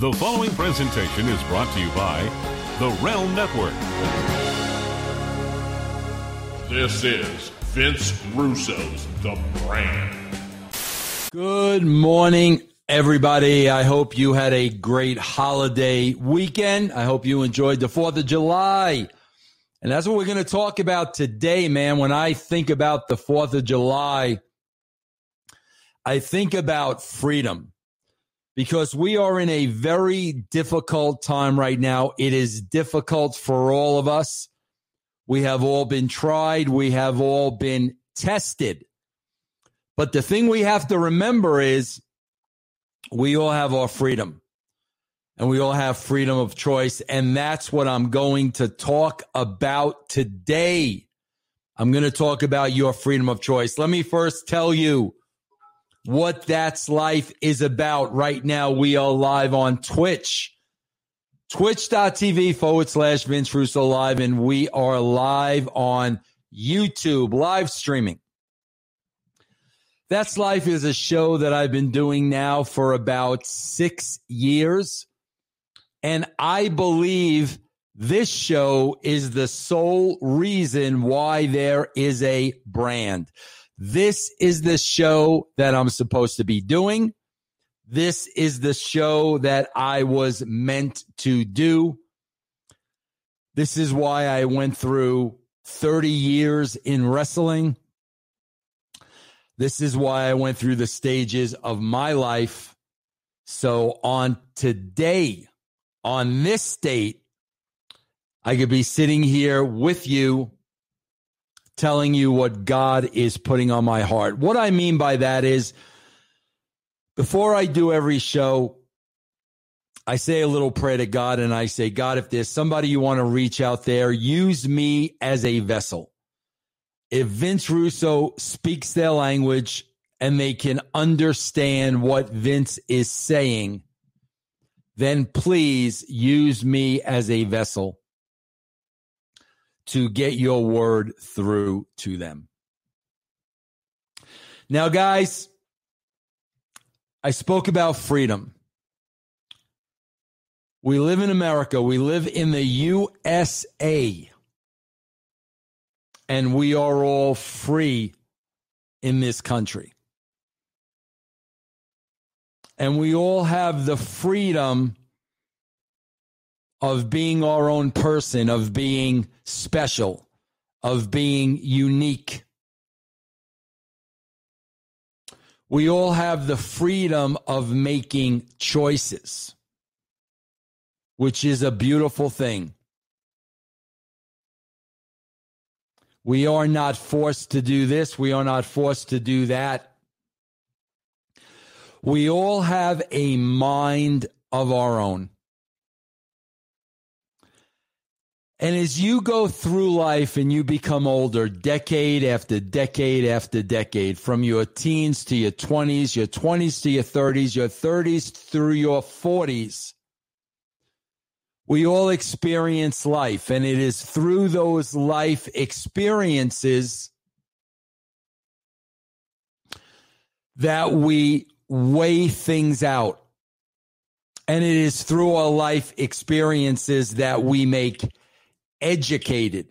The following presentation is brought to you by the Realm Network. This is Vince Russo's The Brand. Good morning, everybody. I hope you had a great holiday weekend. I hope you enjoyed the 4th of July. And that's what we're going to talk about today, man. When I think about the 4th of July, I think about freedom, because we are in a very difficult time right now. It is difficult for all of us. We have all been tried. We have all been tested. But the thing we have to remember is we all have our freedom, and we all have freedom of choice. And that's what I'm going to talk about today. I'm going to talk about your freedom of choice. Let me first tell you what That's Life is about. Right now, we are live on Twitch, twitch.tv/Vince Russo Live, and we are live on YouTube, live streaming. That's Life is a show that I've been doing now for about 6 years, and I believe this show is the sole reason why there is a brand. This is the show that I'm supposed to be doing. This is the show that I was meant to do. This is why I went through 30 years in wrestling. This is why I went through the stages of my life. So on today, on this date, I could be sitting here with you, telling you what God is putting on my heart. What I mean by that is, before I do every show, I say a little prayer to God, and I say, God, if there's somebody you want to reach out there, use me as a vessel. If Vince Russo speaks their language and they can understand what Vince is saying, then please use me as a vessel to get your word through to them. Now, guys, I spoke about freedom. We live in America. We live in the USA. And we are all free in this country. And we all have the freedom of being our own person, of being special, of being unique. We all have the freedom of making choices, which is a beautiful thing. We are not forced to do this. We are not forced to do that. We all have a mind of our own. And as you go through life and you become older, decade after decade after decade, from your teens to your 20s to your 30s, your 30s through your 40s, we all experience life. And it is through those life experiences that we weigh things out. And it is through our life experiences that we make educated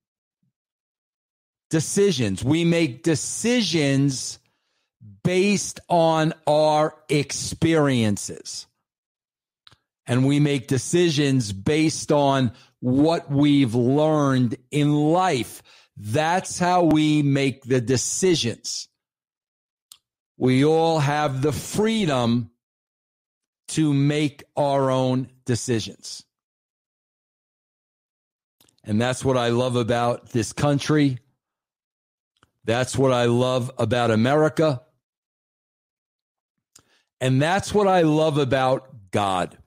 decisions. We make decisions based on our experiences. And we make decisions based on what we've learned in life. That's how we make the decisions. We all have the freedom to make our own decisions. And that's what I love about this country. That's what I love about America. And that's what I love about God.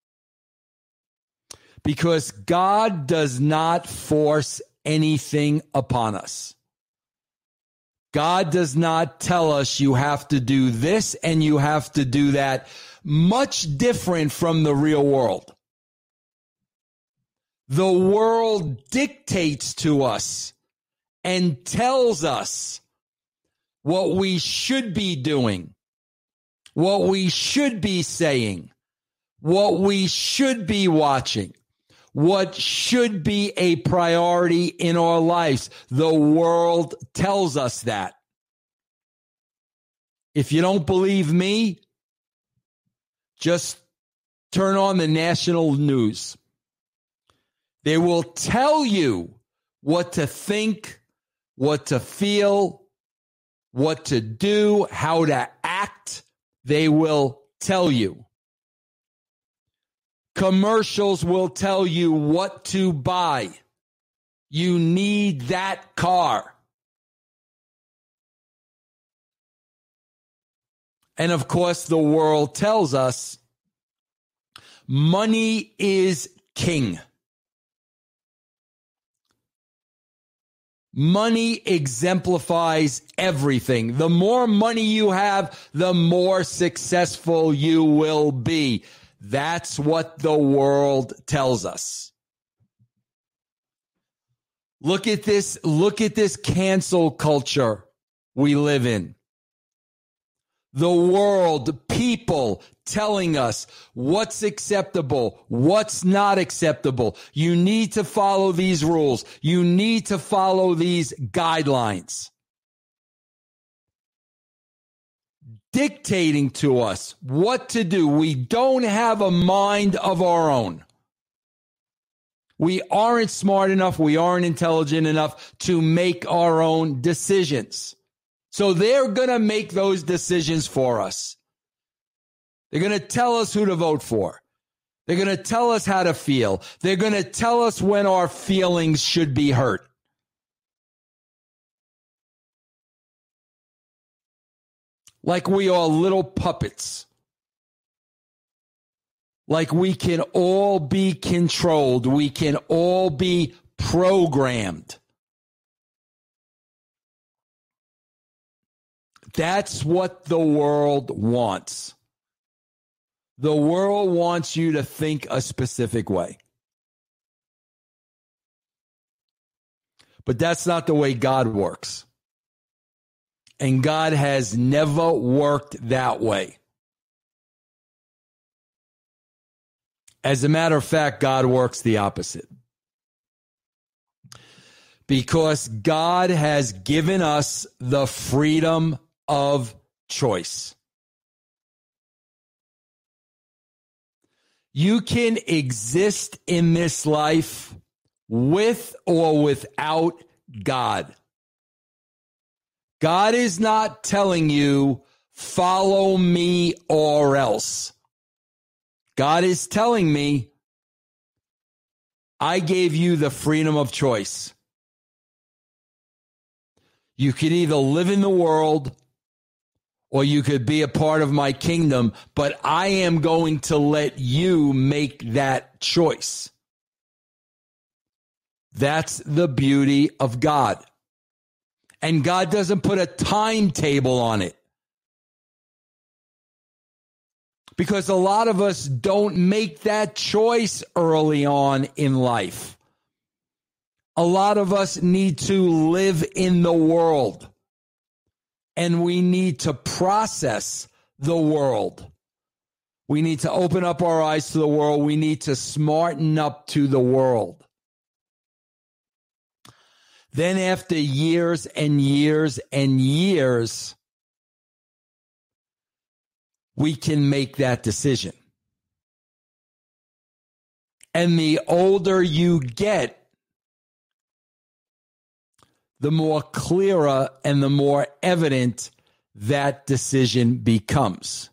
Because God does not force anything upon us. God does not tell us you have to do this and you have to do that. Much different from the real world. The world dictates to us and tells us what we should be doing, what we should be saying, what we should be watching, what should be a priority in our lives. The world tells us that. If you don't believe me, just turn on the national news. They will tell you what to think, what to feel, what to do, how to act. They will tell you. Commercials will tell you what to buy. You need that car. And of course, the world tells us money is king. Money exemplifies everything. The more money you have, the more successful you will be. That's what the world tells us. Look at this cancel culture we live in. The world, people telling us what's acceptable, what's not acceptable. You need to follow these rules. You need to follow these guidelines. Dictating to us what to do. We don't have a mind of our own. We aren't smart enough. We aren't intelligent enough to make our own decisions. So they're going to make those decisions for us. They're going to tell us who to vote for. They're going to tell us how to feel. They're going to tell us when our feelings should be hurt. Like we are little puppets. Like we can all be controlled. We can all be programmed. That's what the world wants. The world wants you to think a specific way. But that's not the way God works. And God has never worked that way. As a matter of fact, God works the opposite. Because God has given us the freedom of choice. You can exist in this life with or without God. God is not telling you, follow me or else. God is telling me, I gave you the freedom of choice. You could either live in the world or you could be a part of my kingdom, but I am going to let you make that choice. That's the beauty of God. And God doesn't put a timetable on it. Because a lot of us don't make that choice early on in life. A lot of us need to live in the world. And we need to process the world. We need to open up our eyes to the world. We need to smarten up to the world. Then after years and years and years, we can make that decision. And the older you get, the more clearer and the more evident that decision becomes.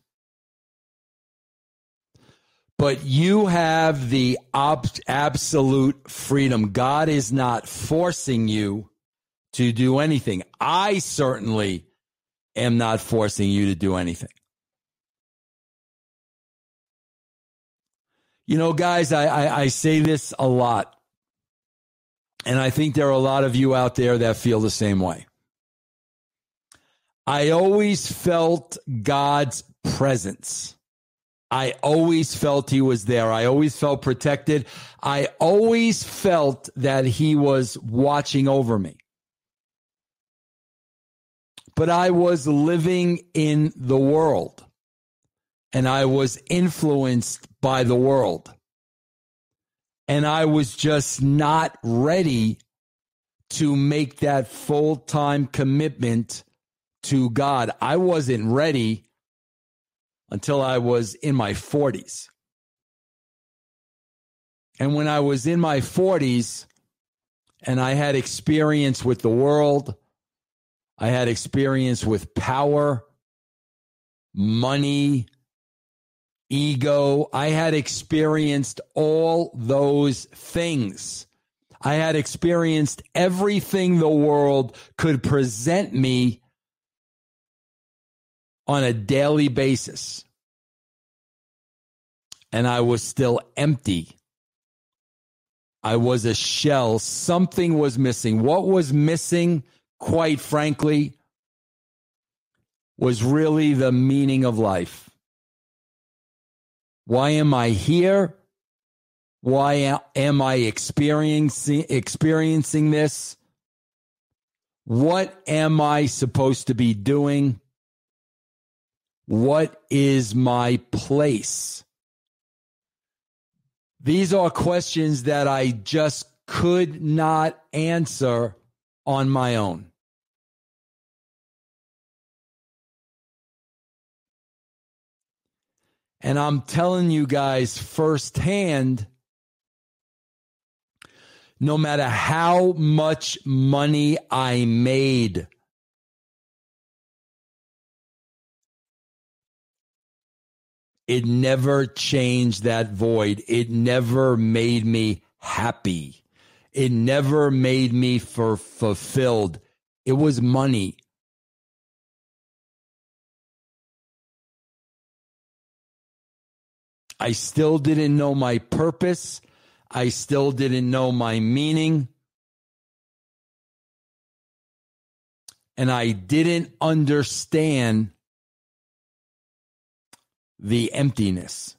But you have the absolute freedom. God is not forcing you to do anything. I certainly am not forcing you to do anything. You know, guys, I say this a lot. And I think there are a lot of you out there that feel the same way. I always felt God's presence. I always felt he was there. I always felt protected. I always felt that he was watching over me. But I was living in the world. and I was influenced by the world. And I was just not ready to make that full-time commitment to God. I wasn't ready until I was in my 40s. And when I was in my 40s and I had experience with the world, I had experience with power, money, ego. I had experienced all those things. I had experienced everything the world could present me on a daily basis. And I was still empty. I was a shell. Something was missing. What was missing, quite frankly, was really the meaning of life. Why am I here? Why am I experiencing this? What am I supposed to be doing? What is my place? These are questions that I just could not answer on my own. And I'm telling you guys firsthand, no matter how much money I made, it never changed that void. It never made me happy. It never made me fulfilled. It was money. I still didn't know my purpose. I still didn't know my meaning. And I didn't understand the emptiness.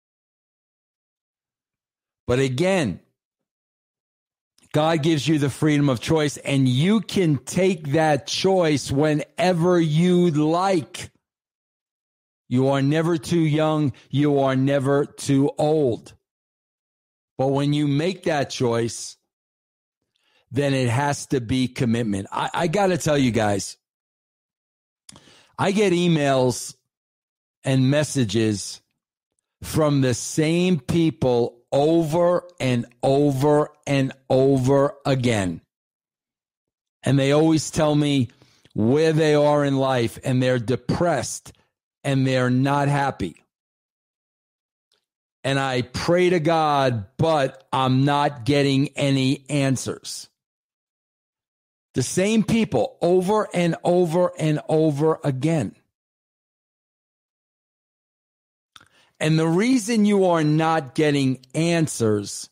But again, God gives you the freedom of choice, and you can take that choice whenever you like. You are never too young. You are never too old. But when you make that choice, then it has to be commitment. I got to tell you guys, I get emails and messages from the same people over and over and over again. And they always tell me where they are in life, and they're depressed and they're not happy. And I pray to God, but I'm not getting any answers. The same people over and over and over again. And the reason you are not getting answers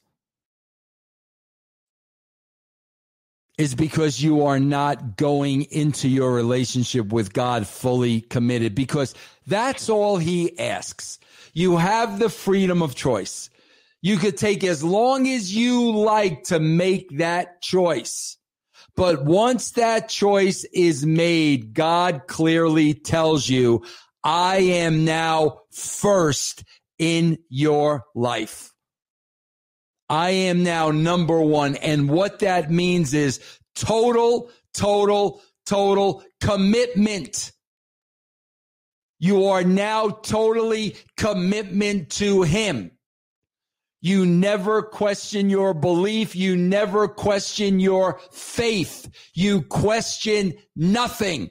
is because you are not going into your relationship with God fully committed, because that's all he asks. You have the freedom of choice. You could take as long as you like to make that choice. But once that choice is made, God clearly tells you, I am now first in your life. I am now number one. And what that means is total commitment. You are now totally commitment to him. You never question your belief. You never question your faith. You question nothing.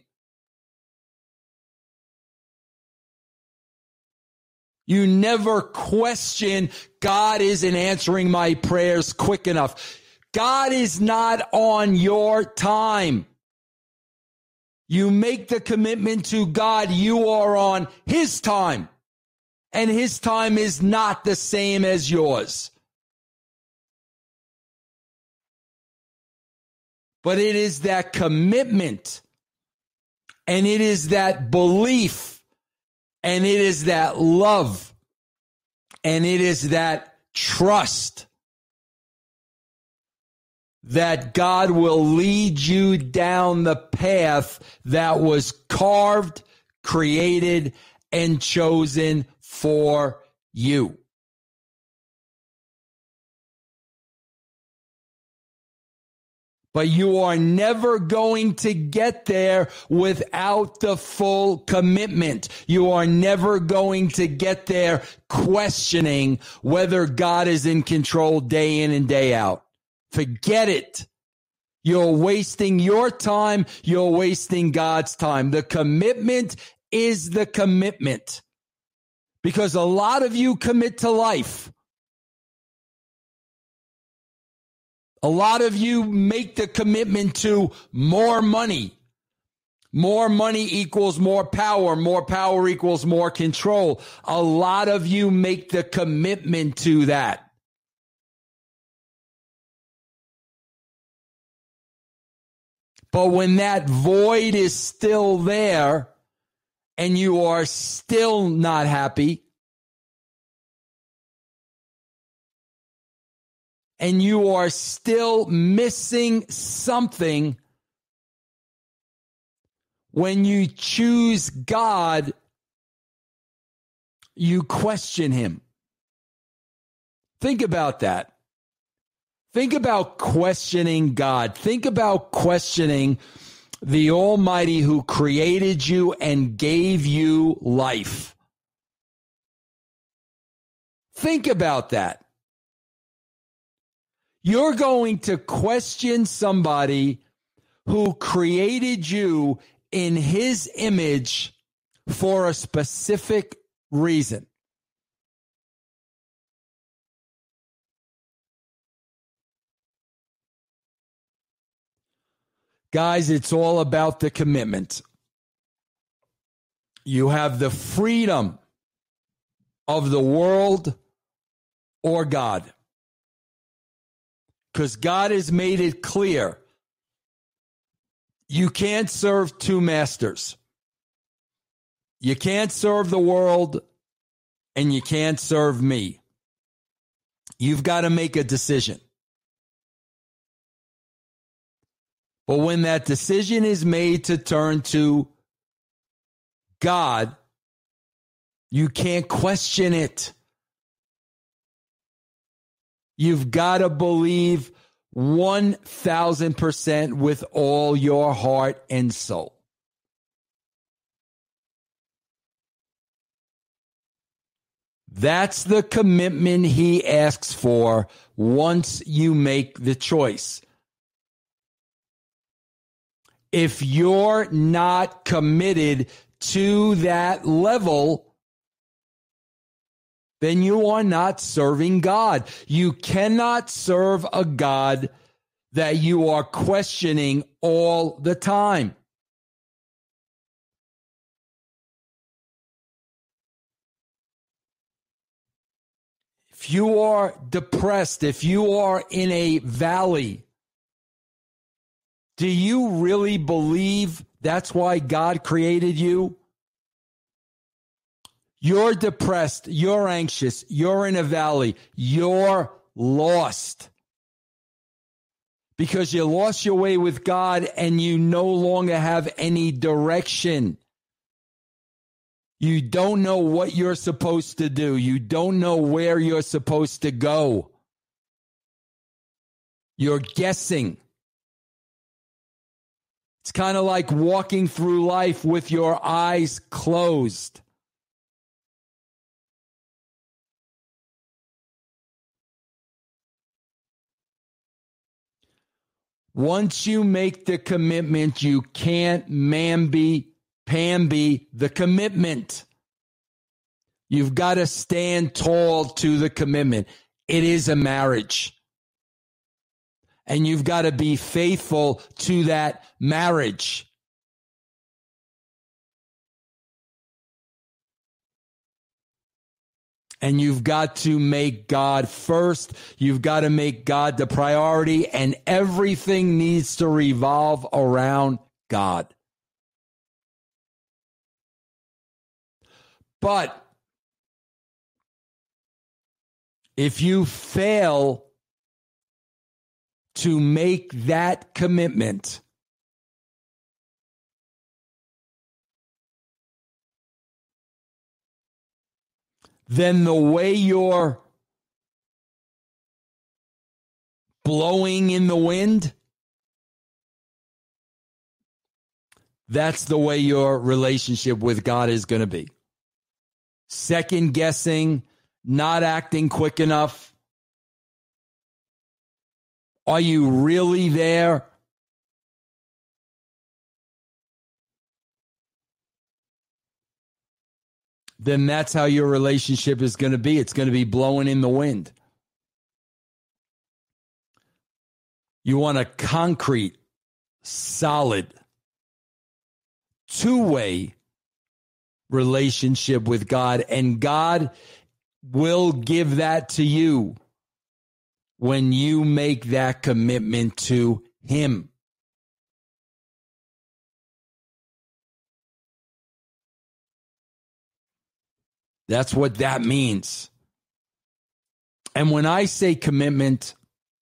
You never question, God isn't answering my prayers quick enough. God is not on your time. You make the commitment to God, you are on his time. And his time is not the same as yours. But it is that commitment, and it is that belief, and it is that love, and it is that trust that God will lead you down the path that was carved, created, and chosen for you. But you are never going to get there without the full commitment. You are never going to get there questioning whether God is in control day in and day out. Forget it. You're wasting your time. You're wasting God's time. The commitment is the commitment. Because a lot of you commit to life. A lot of you make the commitment to more money. More money equals more power. More power equals more control. A lot of you make the commitment to that. But when that void is still there and you are still not happy, and you are still missing something, when you choose God, you question him. Think about that. Think about questioning God. Think about questioning the Almighty who created you and gave you life. Think about that. You're going to question somebody who created you in his image for a specific reason. Guys, it's all about the commitment. You have the freedom of the world or God. Because God has made it clear, you can't serve two masters. You can't serve the world and you can't serve me. You've got to make a decision. But when that decision is made to turn to God, you can't question it. You've got to believe 1,000% with all your heart and soul. That's the commitment he asks for once you make the choice. If you're not committed to that level, then you are not serving God. You cannot serve a God that you are questioning all the time. If you are depressed, if you are in a valley, do you really believe that's why God created you? You're depressed, you're anxious, you're in a valley, you're lost. Because you lost your way with God and you no longer have any direction. You don't know what you're supposed to do. You don't know where you're supposed to go. You're guessing. It's kind of like walking through life with your eyes closed. Once you make the commitment, you can't pamby the commitment. You've got to stand tall to the commitment. It is a marriage. And you've got to be faithful to that marriage. And you've got to make God first. You've got to make God the priority. And everything needs to revolve around God. But if you fail to make that commitment, then the way you're blowing in the wind, that's the way your relationship with God is going to be. Second guessing, not acting quick enough. Are you really there? Then that's how your relationship is going to be. It's going to be blowing in the wind. You want a concrete, solid, two-way relationship with God, and God will give that to you when you make that commitment to Him. That's what that means. And when I say commitment,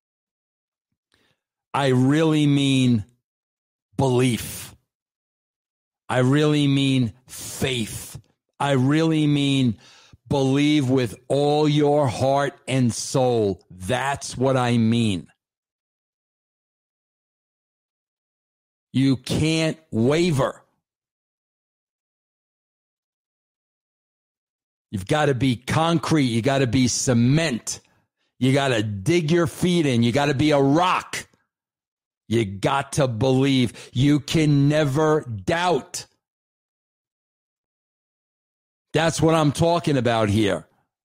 I really mean belief. I really mean faith. I really mean believe with all your heart and soul. That's what I mean. You can't waver. You've got to be concrete. You got to be cement. You got to dig your feet in. You got to be a rock. You got to believe. You can never doubt. That's what I'm talking about here.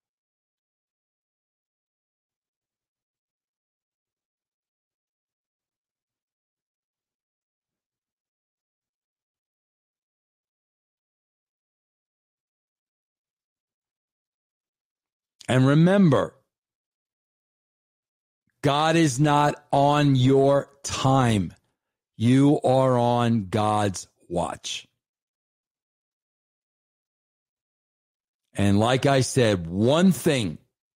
And remember, God is not on your time. You are on God's watch. And like I said, one thing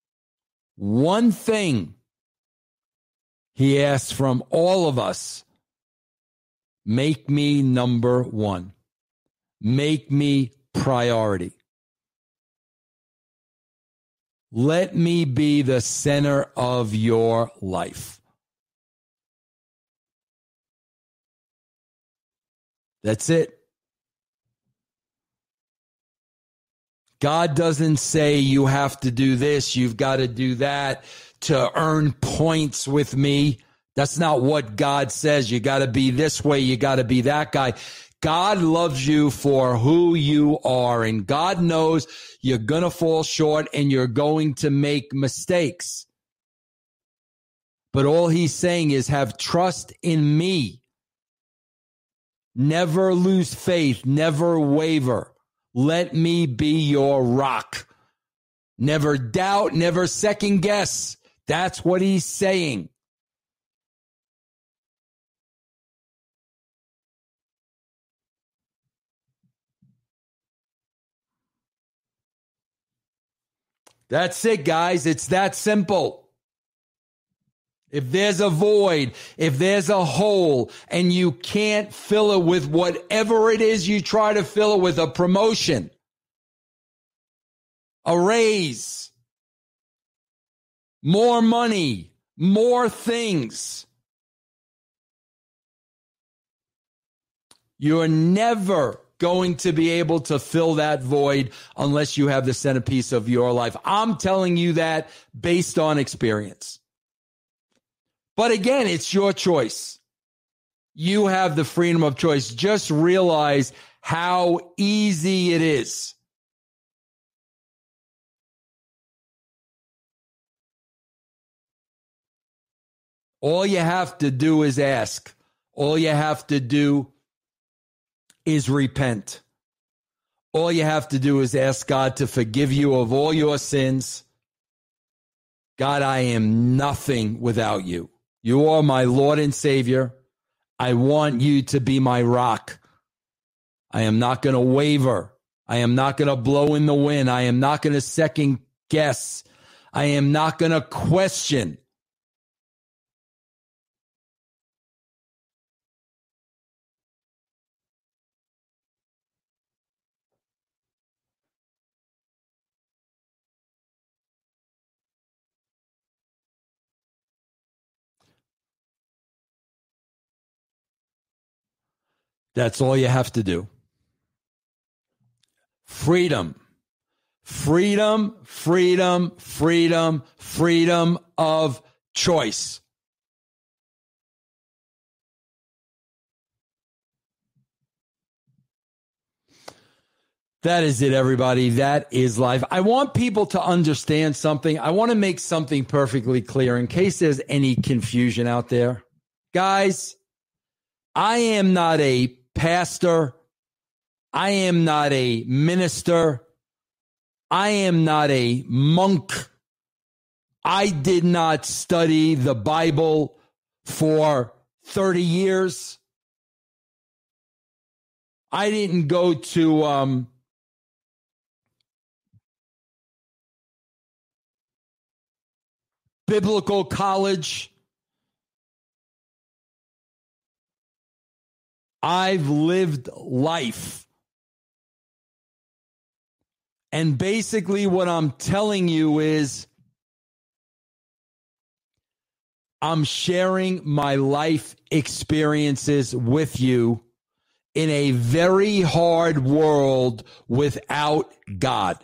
He asks from all of us: make me number one. Make me priority. Let me be the center of your life. That's it. God doesn't say you have to do this, you've got to do that to earn points with me. That's not what God says. You got to be this way, you got to be that guy. God loves you for who you are, and God knows you're going to fall short and you're going to make mistakes. But all He's saying is have trust in me. Never lose faith, never waver. Let me be your rock. Never doubt, never second guess. That's what He's saying. That's it, guys. It's that simple. If there's a void, if there's a hole, and you can't fill it with whatever it is you try to fill it with, a promotion, a raise, more money, more things, you're never going to be able to fill that void unless you have the centerpiece of your life. I'm telling you that based on experience. But again, it's your choice. You have the freedom of choice. Just realize how easy it is. All you have to do is ask. All you have to do is repent. All you have to do is ask God to forgive you of all your sins. God, I am nothing without you. You are my Lord and Savior. I want you to be my rock. I am not going to waver. I am not going to blow in the wind. I am not going to second guess. I am not going to question. That's all you have to do. Freedom. Freedom, freedom, freedom, freedom of choice. That is it, everybody. That is life. I want people to understand something. I want to make something perfectly clear in case there's any confusion out there. Guys, I am not a pastor. I am not a minister. I am not a monk. I did not study the Bible for 30 years. I didn't go to biblical college. I've lived life. And basically what I'm telling you is I'm sharing my life experiences with you in a very hard world without God.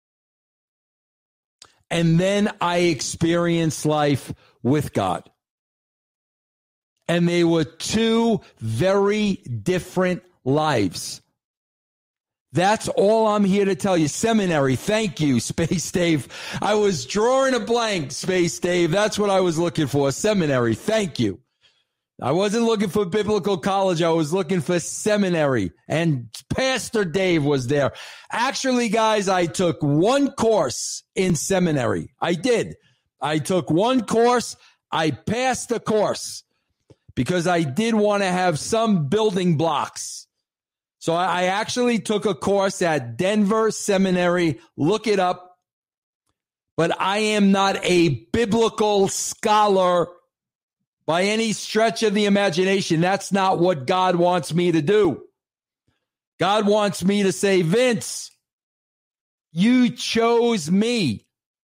And then I experienced life with God. And they were two very different lives. That's all I'm here to tell you. Seminary, thank you, Space Dave. I was drawing a blank, Space Dave. That's what I was looking for. Seminary, thank you. I wasn't looking for biblical college. I was looking for seminary. And Pastor Dave was there. Actually, guys, I took one course in seminary. I did. I took one course. I passed the course because I did want to have some building blocks. So I actually took a course at Denver Seminary. Look it up. But I am not a biblical scholar by any stretch of the imagination. That's not what God wants me to do. God wants me to say, Vince, you chose me.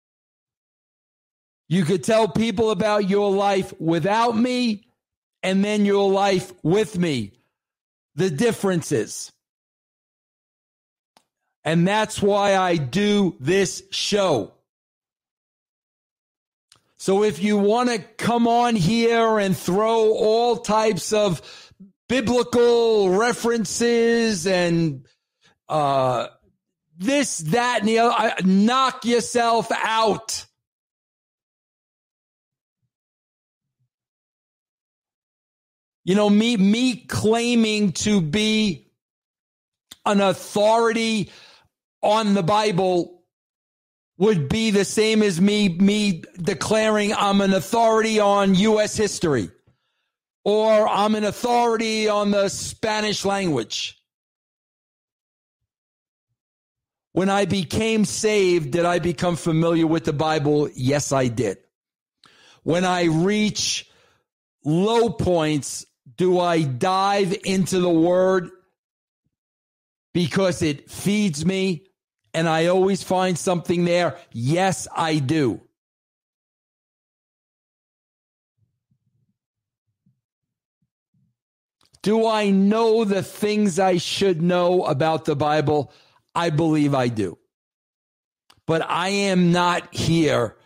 You could tell people about your life without me and then your life with me. The differences. And that's why I do this show. So if you want to come on here and throw all types of biblical references and this, that, and the other, knock yourself out. You know, me claiming to be an authority on the Bible would be the same as me declaring I'm an authority on U.S. history or I'm an authority on the Spanish language. When I became saved, did I become familiar with the Bible? Yes, I did. When I reach low points, do I dive into the Word because it feeds me and I always find something there? Yes, I do. Do I know the things I should know about the Bible? I believe I do. But I am not here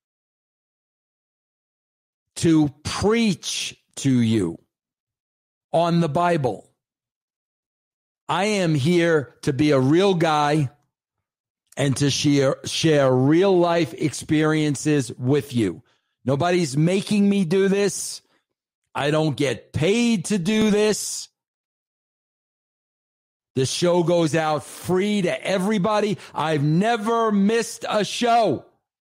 to preach to you on the Bible. I am here to be a real guy and to share real life experiences with you. Nobody's making me do this. I don't get paid to do this. The show goes out free to everybody. I've never missed a show.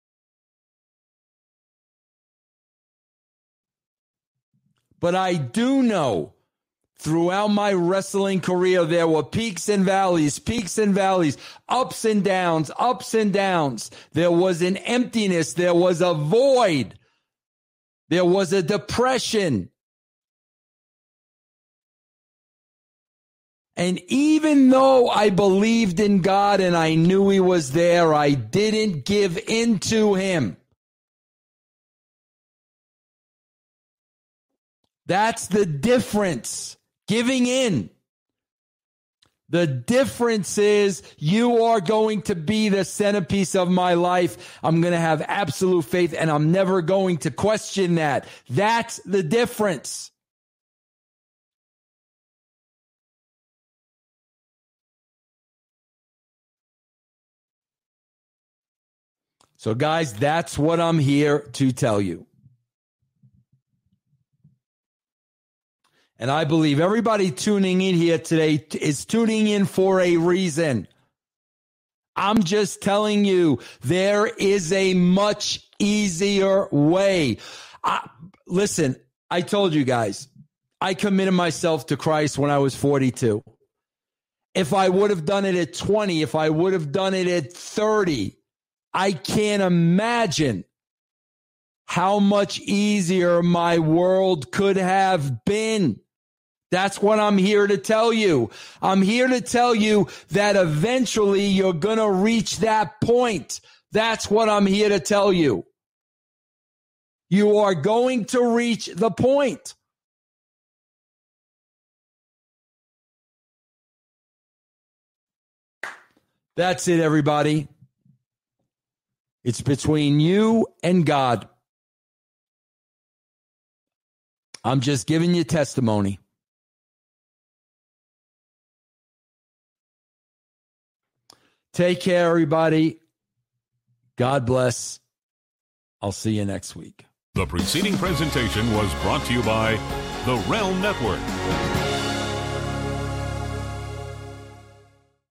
But I do know throughout my wrestling career, there were peaks and valleys, ups and downs, ups and downs. There was an emptiness. There was a void. There was a depression. And even though I believed in God and I knew He was there, I didn't give in to Him. That's the difference. Giving in. The difference is you are going to be the centerpiece of my life. I'm going to have absolute faith, and I'm never going to question that. That's the difference. So, guys, that's what I'm here to tell you. And I believe everybody tuning in here today is tuning in for a reason. I'm just telling you, there is a much easier way. Listen, I told you guys, I committed myself to Christ when I was 42. If I would have done it at 20, if I would have done it at 30, I can't imagine how much easier my world could have been. That's what I'm here to tell you. I'm here to tell you that eventually you're going to reach that point. That's what I'm here to tell you. You are going to reach the point. That's it, everybody. It's between you and God. I'm just giving you testimony. Take care, everybody. God bless. I'll see you next week. The preceding presentation was brought to you by the Realm Network.